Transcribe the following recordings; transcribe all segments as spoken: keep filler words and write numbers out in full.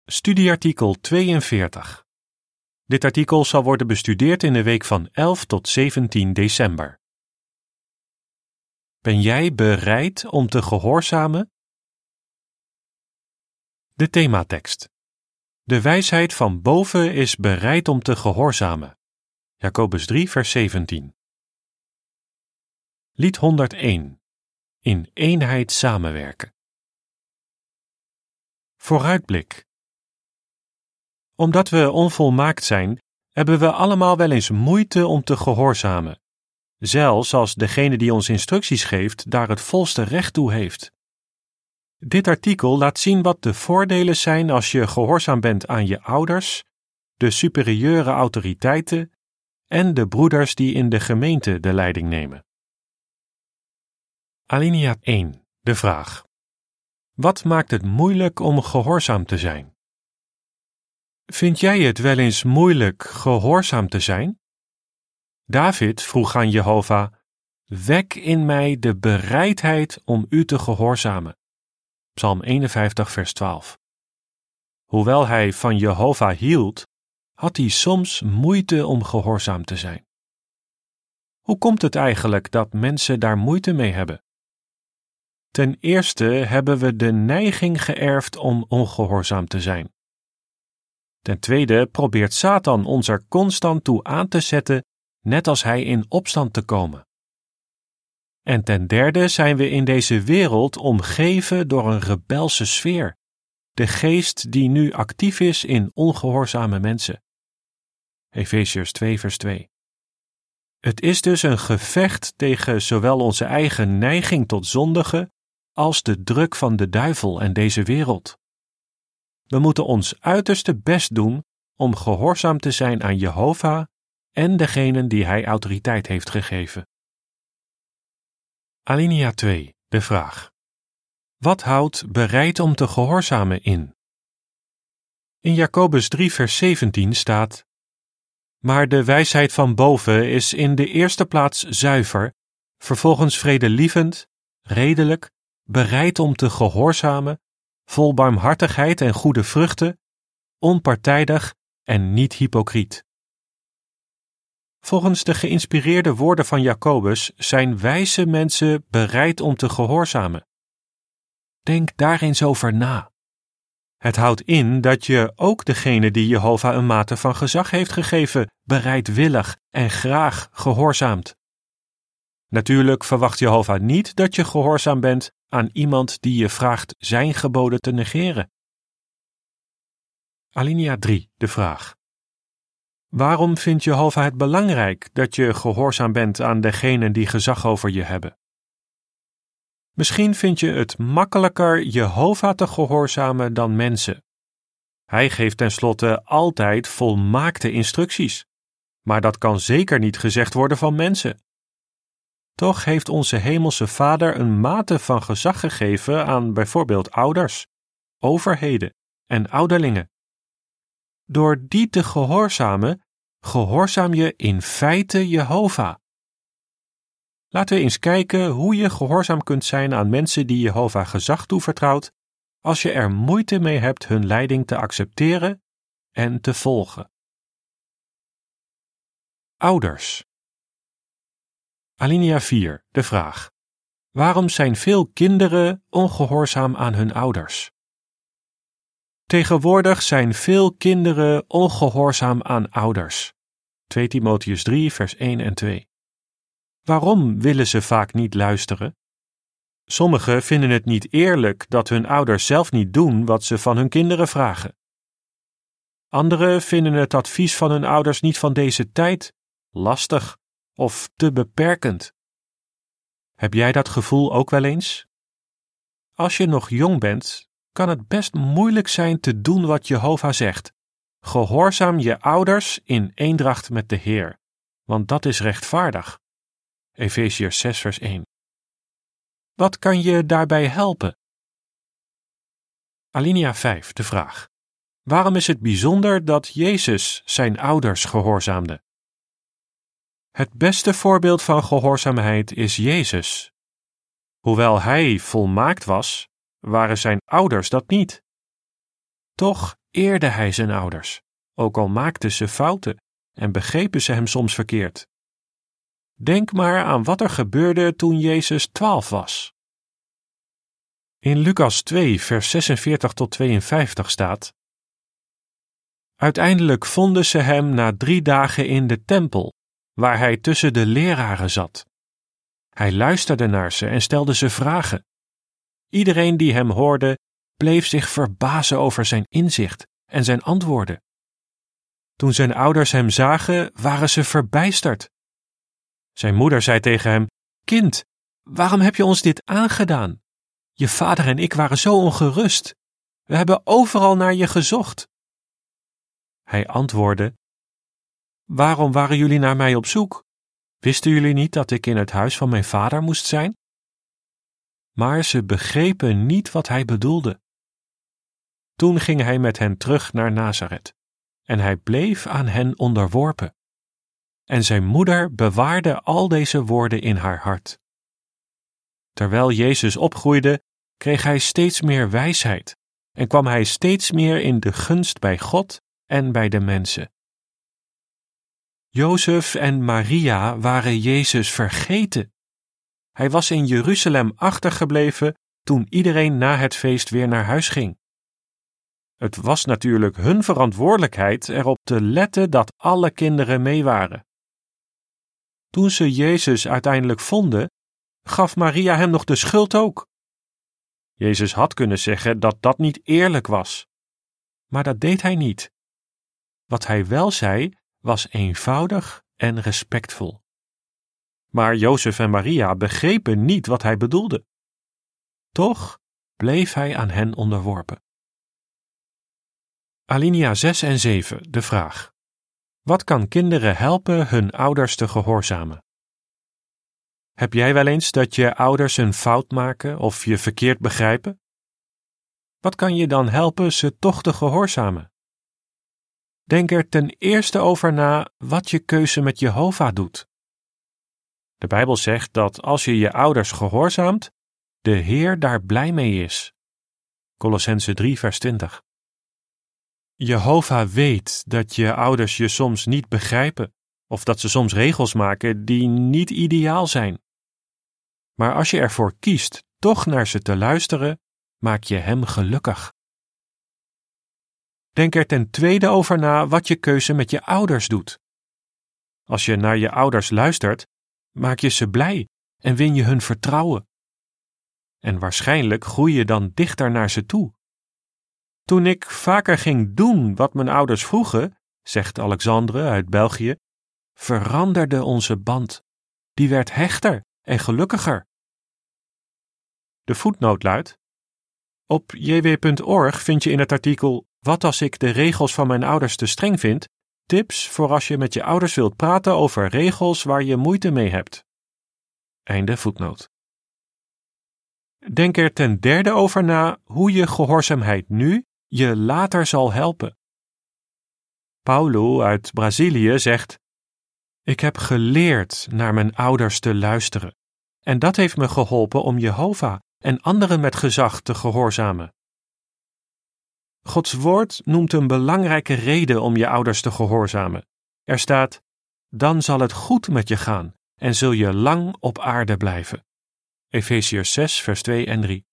Studieartikel tweeënveertig. Dit artikel zal worden bestudeerd in de week van elf tot zeventien december. Ben jij bereid om te gehoorzamen? De thematekst. De wijsheid van boven is bereid om te gehoorzamen. Jacobus drie, vers zeventien. Lied honderdéén. In eenheid samenwerken. Vooruitblik. Omdat we onvolmaakt zijn, hebben we allemaal wel eens moeite om te gehoorzamen, zelfs als degene die ons instructies geeft daar het volste recht toe heeft. Dit artikel laat zien wat de voordelen zijn als je gehoorzaam bent aan je ouders, de superieure autoriteiten en de broeders die in de gemeente de leiding nemen. Alinea één. De vraag. Wat maakt het moeilijk om gehoorzaam te zijn? Vind jij het wel eens moeilijk gehoorzaam te zijn? David vroeg aan Jehovah: wek in mij de bereidheid om u te gehoorzamen. Psalm eenenvijftig, vers twaalf. Hoewel hij van Jehovah hield, had hij soms moeite om gehoorzaam te zijn. Hoe komt het eigenlijk dat mensen daar moeite mee hebben? Ten eerste hebben we de neiging geërfd om ongehoorzaam te zijn. Ten tweede probeert Satan ons er constant toe aan te zetten, net als hij in opstand te komen. En ten derde zijn we in deze wereld omgeven door een rebelse sfeer, de geest die nu actief is in ongehoorzame mensen. Efeziërs twee, vers twee. Het is dus een gevecht tegen zowel onze eigen neiging tot zondigen als de druk van de duivel en deze wereld. We moeten ons uiterste best doen om gehoorzaam te zijn aan Jehovah en degenen die hij autoriteit heeft gegeven. Alinea twee. De vraag. Wat houdt bereid om te gehoorzamen in? In Jacobus drie, vers zeventien staat: maar de wijsheid van boven is in de eerste plaats zuiver, vervolgens vredelievend, redelijk, bereid om te gehoorzamen, vol barmhartigheid en goede vruchten, onpartijdig en niet hypocriet. Volgens de geïnspireerde woorden van Jacobus zijn wijze mensen bereid om te gehoorzamen. Denk daar eens over na. Het houdt in dat je ook degene die Jehovah een mate van gezag heeft gegeven, bereidwillig en graag gehoorzaamt. Natuurlijk verwacht Jehovah niet dat je gehoorzaam bent aan iemand die je vraagt zijn geboden te negeren. Alinea drie. De vraag. Waarom vindt Jehovah het belangrijk dat je gehoorzaam bent aan degenen die gezag over je hebben? Misschien vind je het makkelijker Jehovah te gehoorzamen dan mensen. Hij geeft tenslotte altijd volmaakte instructies, maar dat kan zeker niet gezegd worden van mensen. Toch heeft onze hemelse Vader een mate van gezag gegeven aan bijvoorbeeld ouders, overheden en ouderlingen. Door die te gehoorzamen, gehoorzaam je in feite Jehovah. Laten we eens kijken hoe je gehoorzaam kunt zijn aan mensen die Jehovah gezag toevertrouwt, als je er moeite mee hebt hun leiding te accepteren en te volgen. Ouders. Alinea vier. De vraag. Waarom zijn veel kinderen ongehoorzaam aan hun ouders? Tegenwoordig zijn veel kinderen ongehoorzaam aan ouders. twee Timotheüs drie, vers één en twee. Waarom willen ze vaak niet luisteren? Sommigen vinden het niet eerlijk dat hun ouders zelf niet doen wat ze van hun kinderen vragen. Anderen vinden het advies van hun ouders niet van deze tijd, lastig of te beperkend. Heb jij dat gevoel ook wel eens? Als je nog jong bent, kan het best moeilijk zijn te doen wat Jehovah zegt. Gehoorzaam je ouders in eendracht met de Heer, want dat is rechtvaardig. Efeziërs zes, vers één. Wat kan je daarbij helpen? Alinea vijf. De vraag. Waarom is het bijzonder dat Jezus zijn ouders gehoorzaamde? Het beste voorbeeld van gehoorzaamheid is Jezus. Hoewel hij volmaakt was, waren zijn ouders dat niet. Toch eerde hij zijn ouders, ook al maakten ze fouten en begrepen ze hem soms verkeerd. Denk maar aan wat er gebeurde toen Jezus twaalf was. In Lucas twee, vers zesenveertig tot tweeënvijftig staat: Uiteindelijk vonden ze hem na drie dagen in de tempel, waar hij tussen de leraren zat. Hij luisterde naar ze en stelde ze vragen. Iedereen die hem hoorde, bleef zich verbazen over zijn inzicht en zijn antwoorden. Toen zijn ouders hem zagen, waren ze verbijsterd. Zijn moeder zei tegen hem: Kind, waarom heb je ons dit aangedaan? Je vader en ik waren zo ongerust. We hebben overal naar je gezocht. Hij antwoordde: Waarom waren jullie naar mij op zoek? Wisten jullie niet dat ik in het huis van mijn vader moest zijn? Maar ze begrepen niet wat hij bedoelde. Toen ging hij met hen terug naar Nazaret, en hij bleef aan hen onderworpen. En zijn moeder bewaarde al deze woorden in haar hart. Terwijl Jezus opgroeide, kreeg hij steeds meer wijsheid en kwam hij steeds meer in de gunst bij God en bij de mensen. Jozef en Maria waren Jezus vergeten. Hij was in Jeruzalem achtergebleven toen iedereen na het feest weer naar huis ging. Het was natuurlijk hun verantwoordelijkheid erop te letten dat alle kinderen mee waren. Toen ze Jezus uiteindelijk vonden, gaf Maria hem nog de schuld ook. Jezus had kunnen zeggen dat dat niet eerlijk was, maar dat deed hij niet. Wat hij wel zei, was eenvoudig en respectvol. Maar Jozef en Maria begrepen niet wat hij bedoelde. Toch bleef hij aan hen onderworpen. Alinea zes en zeven, de vraag: wat kan kinderen helpen hun ouders te gehoorzamen? Heb jij wel eens dat je ouders een fout maken of je verkeerd begrijpen? Wat kan je dan helpen ze toch te gehoorzamen? Denk er ten eerste over na wat je keuze met Jehovah doet. De Bijbel zegt dat als je je ouders gehoorzaamt, de Heer daar blij mee is. Kolossenzen drie, vers twintig. Jehovah weet dat je ouders je soms niet begrijpen, of dat ze soms regels maken die niet ideaal zijn. Maar als je ervoor kiest toch naar ze te luisteren, maak je hem gelukkig. Denk er ten tweede over na wat je keuze met je ouders doet. Als je naar je ouders luistert, maak je ze blij en win je hun vertrouwen. En waarschijnlijk groei je dan dichter naar ze toe. Toen ik vaker ging doen wat mijn ouders vroegen, zegt Alexandre uit België, veranderde onze band. Die werd hechter en gelukkiger. De voetnoot luidt: op j w punt org vind je in het artikel Wat als ik de regels van mijn ouders te streng vind, tips voor als je met je ouders wilt praten over regels waar je moeite mee hebt. Einde voetnoot. Denk er ten derde over na hoe je gehoorzaamheid nu je later zal helpen. Paulo uit Brazilië zegt: Ik heb geleerd naar mijn ouders te luisteren, en dat heeft me geholpen om Jehovah en anderen met gezag te gehoorzamen. Gods woord noemt een belangrijke reden om je ouders te gehoorzamen. Er staat: dan zal het goed met je gaan en zul je lang op aarde blijven. Efeziërs zes, vers twee en drie.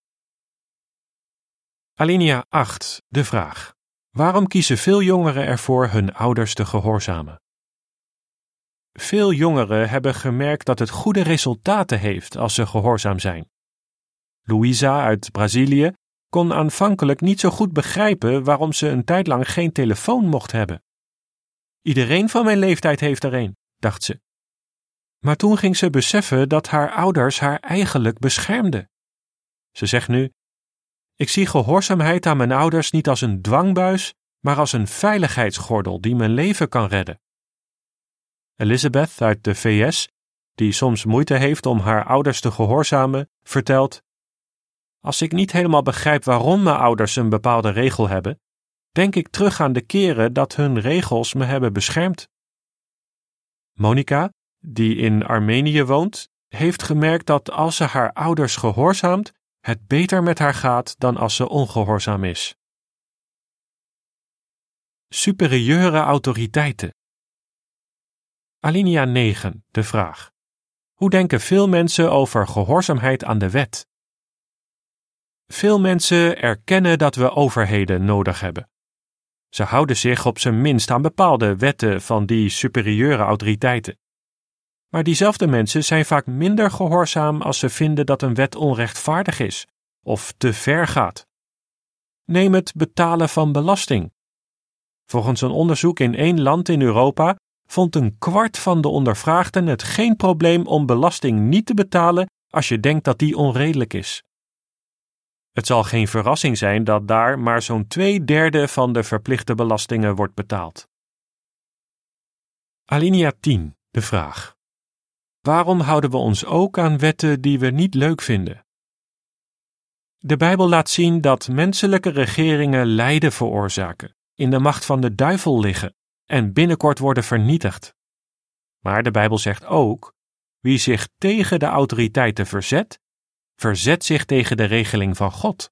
Alinea acht, de vraag: waarom kiezen veel jongeren ervoor hun ouders te gehoorzamen? Veel jongeren hebben gemerkt dat het goede resultaten heeft als ze gehoorzaam zijn. Luisa uit Brazilië kon aanvankelijk niet zo goed begrijpen waarom ze een tijd lang geen telefoon mocht hebben. Iedereen van mijn leeftijd heeft er een, dacht ze. Maar toen ging ze beseffen dat haar ouders haar eigenlijk beschermden. Ze zegt nu: ik zie gehoorzaamheid aan mijn ouders niet als een dwangbuis, maar als een veiligheidsgordel die mijn leven kan redden. Elizabeth uit de V S, die soms moeite heeft om haar ouders te gehoorzamen, vertelt: als ik niet helemaal begrijp waarom mijn ouders een bepaalde regel hebben, denk ik terug aan de keren dat hun regels me hebben beschermd. Monica, die in Armenië woont, heeft gemerkt dat als ze haar ouders gehoorzaamt, het beter met haar gaat dan als ze ongehoorzaam is. Superieure autoriteiten. Alinea negen, de vraag. Hoe denken veel mensen over gehoorzaamheid aan de wet? Veel mensen erkennen dat we overheden nodig hebben. Ze houden zich op zijn minst aan bepaalde wetten van die superieure autoriteiten. Maar diezelfde mensen zijn vaak minder gehoorzaam als ze vinden dat een wet onrechtvaardig is of te ver gaat. Neem het betalen van belasting. Volgens een onderzoek in één land in Europa vond een kwart van de ondervraagden het geen probleem om belasting niet te betalen als je denkt dat die onredelijk is. Het zal geen verrassing zijn dat daar maar zo'n twee derde van de verplichte belastingen wordt betaald. Alinea tien, de vraag. Waarom houden we ons ook aan wetten die we niet leuk vinden? De Bijbel laat zien dat menselijke regeringen lijden veroorzaken, in de macht van de duivel liggen en binnenkort worden vernietigd. Maar de Bijbel zegt ook, wie zich tegen de autoriteiten verzet, verzet zich tegen de regeling van God.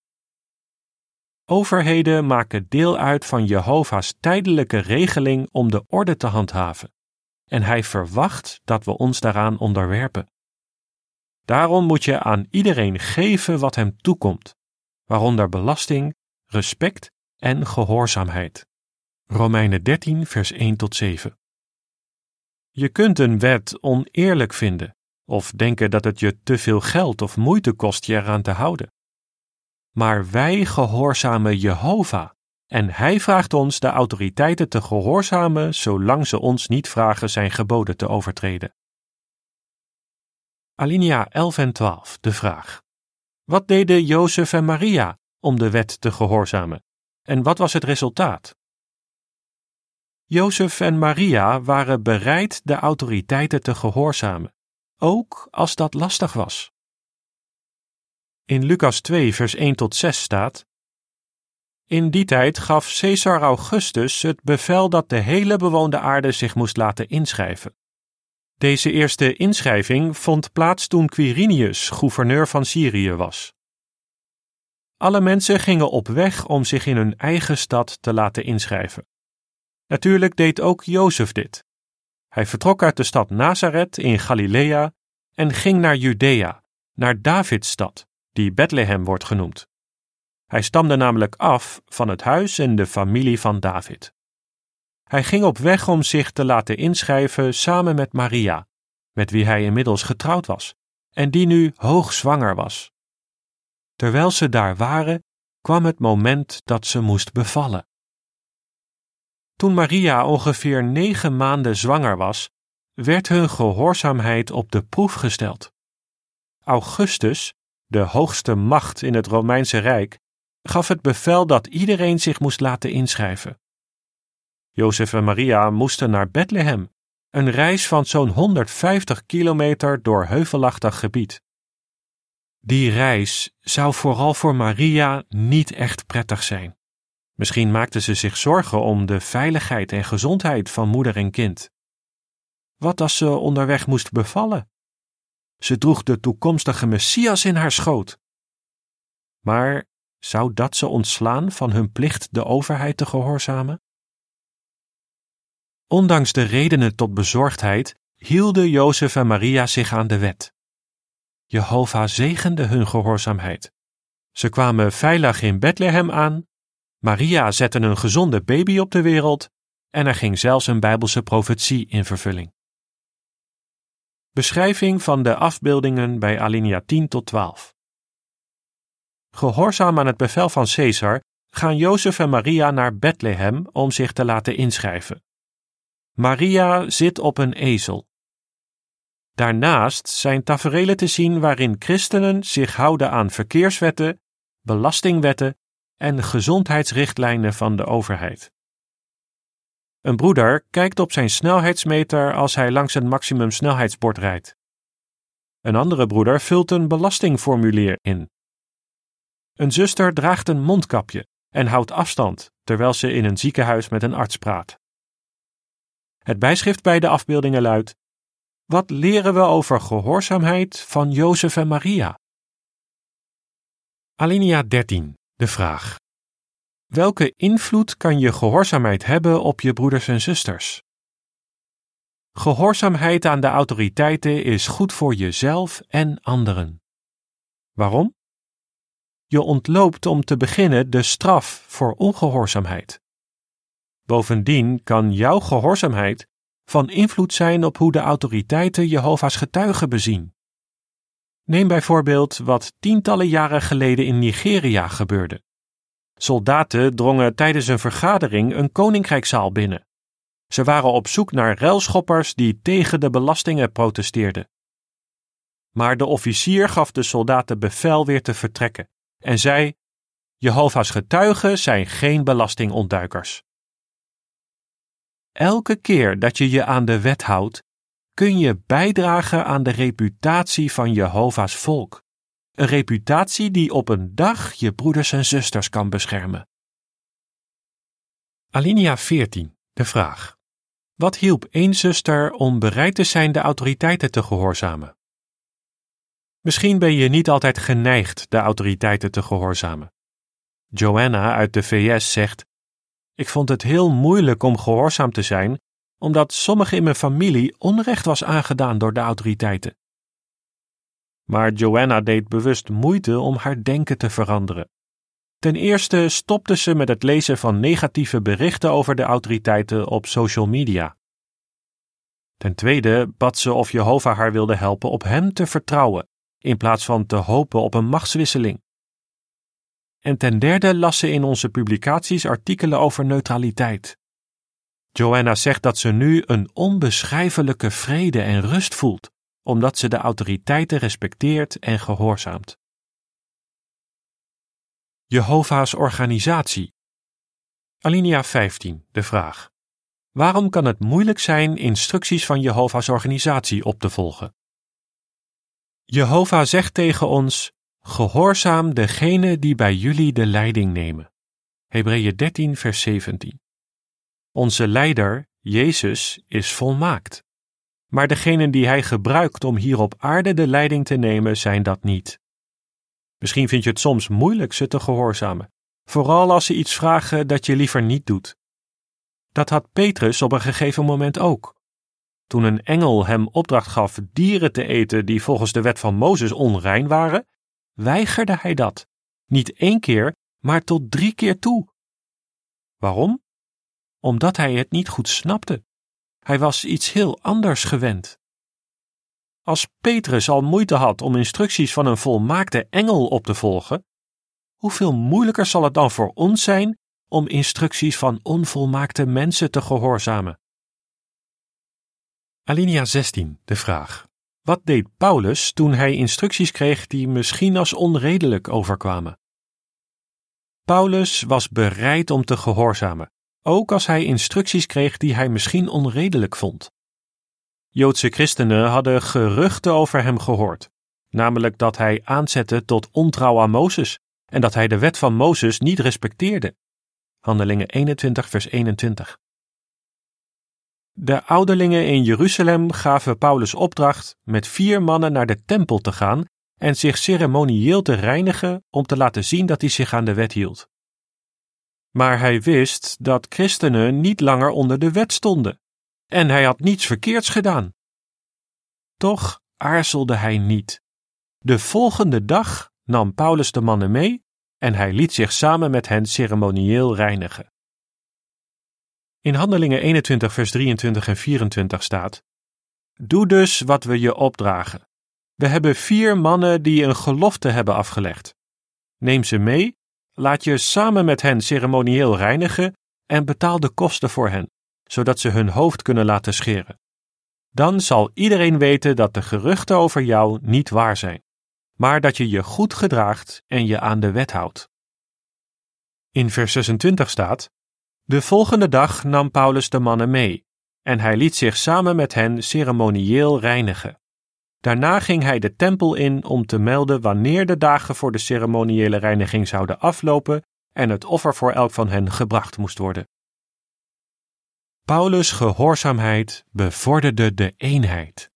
Overheden maken deel uit van Jehovah's tijdelijke regeling om de orde te handhaven, en hij verwacht dat we ons daaraan onderwerpen. Daarom moet je aan iedereen geven wat hem toekomt, waaronder belasting, respect en gehoorzaamheid. Romeinen dertien, vers één tot zeven. Je kunt een wet oneerlijk vinden, of denken dat het je te veel geld of moeite kost je eraan te houden. Maar wij gehoorzamen Jehovah, en hij vraagt ons de autoriteiten te gehoorzamen zolang ze ons niet vragen zijn geboden te overtreden. Alinea elf en twaalf, de vraag. Wat deden Jozef en Maria om de wet te gehoorzamen? En wat was het resultaat? Jozef en Maria waren bereid de autoriteiten te gehoorzamen, ook als dat lastig was. In Lucas twee, vers één tot zes staat: In die tijd gaf Caesar Augustus het bevel dat de hele bewoonde aarde zich moest laten inschrijven. Deze eerste inschrijving vond plaats toen Quirinius gouverneur van Syrië was. Alle mensen gingen op weg om zich in hun eigen stad te laten inschrijven. Natuurlijk deed ook Jozef dit. Hij vertrok uit de stad Nazareth in Galilea en ging naar Judea, naar Davids stad, die Bethlehem wordt genoemd. Hij stamde namelijk af van het huis en de familie van David. Hij ging op weg om zich te laten inschrijven samen met Maria, met wie hij inmiddels getrouwd was, en die nu hoogzwanger was. Terwijl ze daar waren, kwam het moment dat ze moest bevallen. Toen Maria ongeveer negen maanden zwanger was, werd hun gehoorzaamheid op de proef gesteld. Augustus, de hoogste macht in het Romeinse Rijk, gaf het bevel dat iedereen zich moest laten inschrijven. Jozef en Maria moesten naar Bethlehem, een reis van zo'n honderdvijftig kilometer door heuvelachtig gebied. Die reis zou vooral voor Maria niet echt prettig zijn. Misschien maakte ze zich zorgen om de veiligheid en gezondheid van moeder en kind. Wat als ze onderweg moest bevallen? Ze droeg de toekomstige Messias in haar schoot. Maar zou dat ze ontslaan van hun plicht de overheid te gehoorzamen? Ondanks de redenen tot bezorgdheid hielden Jozef en Maria zich aan de wet. Jehovah zegende hun gehoorzaamheid. Ze kwamen veilig in Bethlehem aan, Maria zette een gezonde baby op de wereld en er ging zelfs een Bijbelse profetie in vervulling. Beschrijving van de afbeeldingen bij alinea tien tot twaalf. Gehoorzaam aan het bevel van Caesar gaan Jozef en Maria naar Bethlehem om zich te laten inschrijven. Maria zit op een ezel. Daarnaast zijn taferelen te zien waarin christenen zich houden aan verkeerswetten, belastingwetten en gezondheidsrichtlijnen van de overheid. Een broeder kijkt op zijn snelheidsmeter als hij langs een maximumsnelheidsbord rijdt. Een andere broeder vult een belastingformulier in. Een zuster draagt een mondkapje en houdt afstand terwijl ze in een ziekenhuis met een arts praat. Het bijschrift bij de afbeeldingen luidt: wat leren we over gehoorzaamheid van Jozef en Maria? Alinea dertien, de vraag. Welke invloed kan je gehoorzaamheid hebben op je broeders en zusters? Gehoorzaamheid aan de autoriteiten is goed voor jezelf en anderen. Waarom? Je ontloopt om te beginnen de straf voor ongehoorzaamheid. Bovendien kan jouw gehoorzaamheid van invloed zijn op hoe de autoriteiten Jehovah's getuigen bezien. Neem bijvoorbeeld wat tientallen jaren geleden in Nigeria gebeurde. Soldaten drongen tijdens een vergadering een koninkrijkszaal binnen. Ze waren op zoek naar ruilschoppers die tegen de belastingen protesteerden. Maar de officier gaf de soldaten bevel weer te vertrekken en zei: Jehovah's getuigen zijn geen belastingontduikers. Elke keer dat je je aan de wet houdt, kun je bijdragen aan de reputatie van Jehovah's volk. Een reputatie die op een dag je broeders en zusters kan beschermen. Alinea veertien, de vraag. Wat hielp één zuster om bereid te zijn de autoriteiten te gehoorzamen? Misschien ben je niet altijd geneigd de autoriteiten te gehoorzamen. Joanna uit de V S zegt: Ik vond het heel moeilijk om gehoorzaam te zijn, omdat sommigen in mijn familie onrecht was aangedaan door de autoriteiten. Maar Joanna deed bewust moeite om haar denken te veranderen. Ten eerste stopte ze met het lezen van negatieve berichten over de autoriteiten op social media. Ten tweede bad ze of Jehovah haar wilde helpen op hem te vertrouwen, in plaats van te hopen op een machtswisseling. En ten derde las ze in onze publicaties artikelen over neutraliteit. Joanna zegt dat ze nu een onbeschrijfelijke vrede en rust voelt, omdat ze de autoriteiten respecteert en gehoorzaamt. Jehovah's organisatie. Alinea vijftien, de vraag. Waarom kan het moeilijk zijn instructies van Jehovah's organisatie op te volgen? Jehovah zegt tegen ons: gehoorzaam degene die bij jullie de leiding nemen. Hebreeën dertien, vers zeventien. Onze leider, Jezus, is volmaakt. Maar degenen die hij gebruikt om hier op aarde de leiding te nemen, zijn dat niet. Misschien vind je het soms moeilijk ze te gehoorzamen, vooral als ze iets vragen dat je liever niet doet. Dat had Petrus op een gegeven moment ook. Toen een engel hem opdracht gaf dieren te eten die volgens de wet van Mozes onrein waren, weigerde hij dat. Niet één keer, maar tot drie keer toe. Waarom? Omdat hij het niet goed snapte. Hij was iets heel anders gewend. Als Petrus al moeite had om instructies van een volmaakte engel op te volgen, hoeveel moeilijker zal het dan voor ons zijn om instructies van onvolmaakte mensen te gehoorzamen? Alinea zestien, de vraag. Wat deed Paulus toen hij instructies kreeg die misschien als onredelijk overkwamen? Paulus was bereid om te gehoorzamen, ook als hij instructies kreeg die hij misschien onredelijk vond. Joodse christenen hadden geruchten over hem gehoord, namelijk dat hij aanzette tot ontrouw aan Mozes en dat hij de wet van Mozes niet respecteerde. Handelingen eenentwintig, vers eenentwintig. De ouderlingen in Jeruzalem gaven Paulus opdracht met vier mannen naar de tempel te gaan en zich ceremonieel te reinigen om te laten zien dat hij zich aan de wet hield. Maar hij wist dat christenen niet langer onder de wet stonden en hij had niets verkeerds gedaan. Toch aarzelde hij niet. De volgende dag nam Paulus de mannen mee en hij liet zich samen met hen ceremonieel reinigen. In Handelingen eenentwintig, vers drieëntwintig en vierentwintig staat: Doe dus wat we je opdragen. We hebben vier mannen die een gelofte hebben afgelegd. Neem ze mee, laat je samen met hen ceremonieel reinigen en betaal de kosten voor hen, zodat ze hun hoofd kunnen laten scheren. Dan zal iedereen weten dat de geruchten over jou niet waar zijn, maar dat je je goed gedraagt en je aan de wet houdt. In vers zesentwintig staat: De volgende dag nam Paulus de mannen mee en hij liet zich samen met hen ceremonieel reinigen. Daarna ging hij de tempel in om te melden wanneer de dagen voor de ceremoniële reiniging zouden aflopen en het offer voor elk van hen gebracht moest worden. Paulus' gehoorzaamheid bevorderde de eenheid.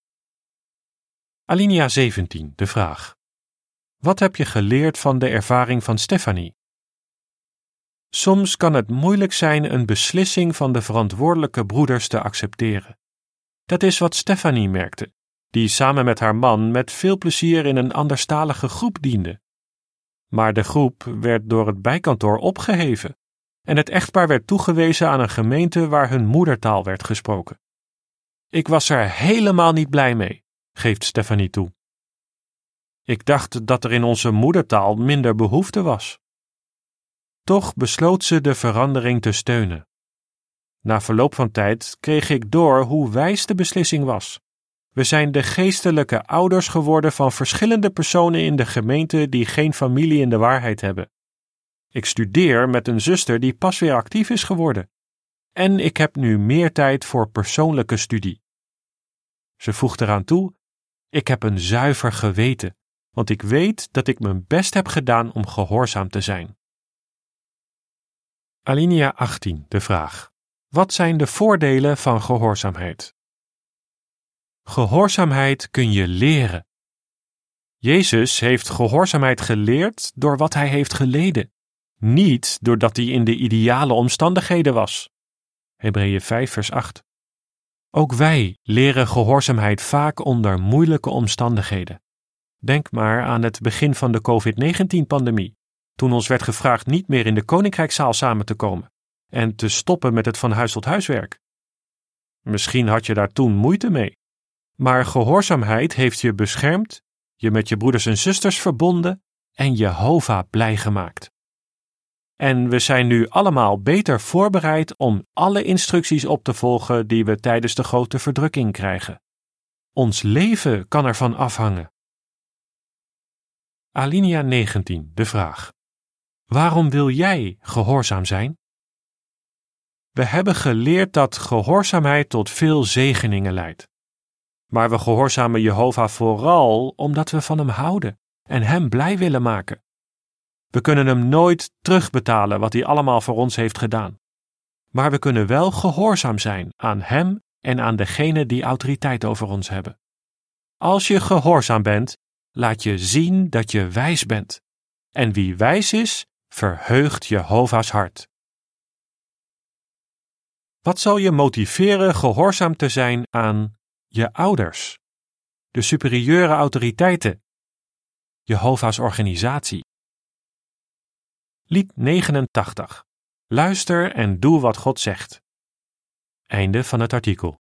Alinea zeventien, de vraag. Wat heb je geleerd van de ervaring van Stephanie? Soms kan het moeilijk zijn een beslissing van de verantwoordelijke broeders te accepteren. Dat is wat Stephanie merkte, die samen met haar man met veel plezier in een anderstalige groep diende. Maar de groep werd door het bijkantoor opgeheven en het echtpaar werd toegewezen aan een gemeente waar hun moedertaal werd gesproken. Ik was er helemaal niet blij mee, geeft Stephanie toe. Ik dacht dat er in onze moedertaal minder behoefte was. Toch besloot ze de verandering te steunen. Na verloop van tijd kreeg ik door hoe wijs de beslissing was. We zijn de geestelijke ouders geworden van verschillende personen in de gemeente die geen familie in de waarheid hebben. Ik studeer met een zuster die pas weer actief is geworden. En ik heb nu meer tijd voor persoonlijke studie. Ze voegt eraan toe: ik heb een zuiver geweten, want ik weet dat ik mijn best heb gedaan om gehoorzaam te zijn. Alinea achttien, de vraag: wat zijn de voordelen van gehoorzaamheid? Gehoorzaamheid kun je leren. Jezus heeft gehoorzaamheid geleerd door wat hij heeft geleden, niet doordat hij in de ideale omstandigheden was. Hebreeën vijf vers acht. Ook wij leren gehoorzaamheid vaak onder moeilijke omstandigheden. Denk maar aan het begin van de covid negentien-pandemie, toen ons werd gevraagd niet meer in de koninkrijkszaal samen te komen en te stoppen met het van huis tot huiswerk. Misschien had je daar toen moeite mee, maar gehoorzaamheid heeft je beschermd, je met je broeders en zusters verbonden en Jehovah blij gemaakt. En we zijn nu allemaal beter voorbereid om alle instructies op te volgen die we tijdens de grote verdrukking krijgen. Ons leven kan ervan afhangen. Alinea negentien, de vraag: waarom wil jij gehoorzaam zijn? We hebben geleerd dat gehoorzaamheid tot veel zegeningen leidt. Maar we gehoorzamen Jehovah vooral omdat we van hem houden en hem blij willen maken. We kunnen hem nooit terugbetalen wat hij allemaal voor ons heeft gedaan. Maar we kunnen wel gehoorzaam zijn aan hem en aan degene die autoriteit over ons hebben. Als je gehoorzaam bent, laat je zien dat je wijs bent. En wie wijs is, verheugt Jehovah's hart. Wat zal je motiveren gehoorzaam te zijn aan je ouders, de superieure autoriteiten, Jehovah's organisatie? Lied negenentachtig. Luister en doe wat God zegt. Einde van het artikel.